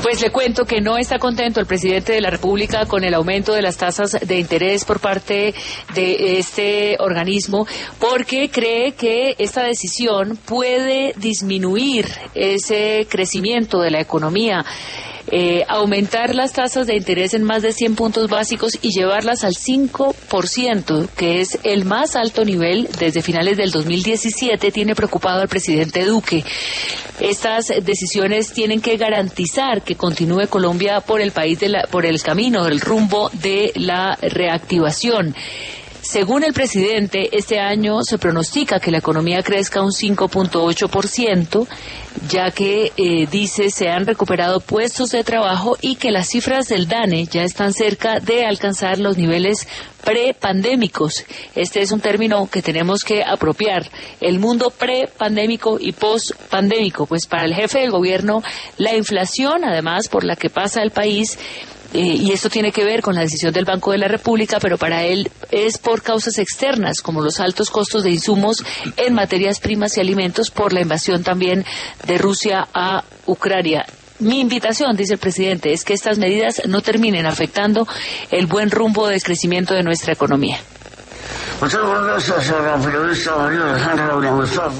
Pues le cuento que no está contento el presidente de la República con el aumento de las tasas de interés por parte de este organismo, porque cree que esta decisión puede disminuir ese crecimiento de la economía. Aumentar las tasas de interés en más de 100 puntos básicos y llevarlas al 5%, que es el más alto nivel desde finales del 2017, tiene preocupado al presidente Duque. Estas decisiones tienen que garantizar que continúe Colombia por el camino, el rumbo de la reactivación. Según el presidente, este año se pronostica que la economía crezca un 5.8%, ya que, dice, se han recuperado puestos de trabajo y que las cifras del DANE ya están cerca de alcanzar los niveles prepandémicos. Este es un término que tenemos que apropiar, el mundo prepandémico y postpandémico. Pues para el jefe del gobierno, la inflación, además, por la que pasa el país, y esto tiene que ver con la decisión del Banco de la República, pero para él es por causas externas, como los altos costos de insumos en materias primas y alimentos por la invasión también de Rusia a Ucrania. Mi invitación, dice el presidente, es que estas medidas no terminen afectando el buen rumbo del crecimiento de nuestra economía. Muchas gracias a la periodista María Alejandra William.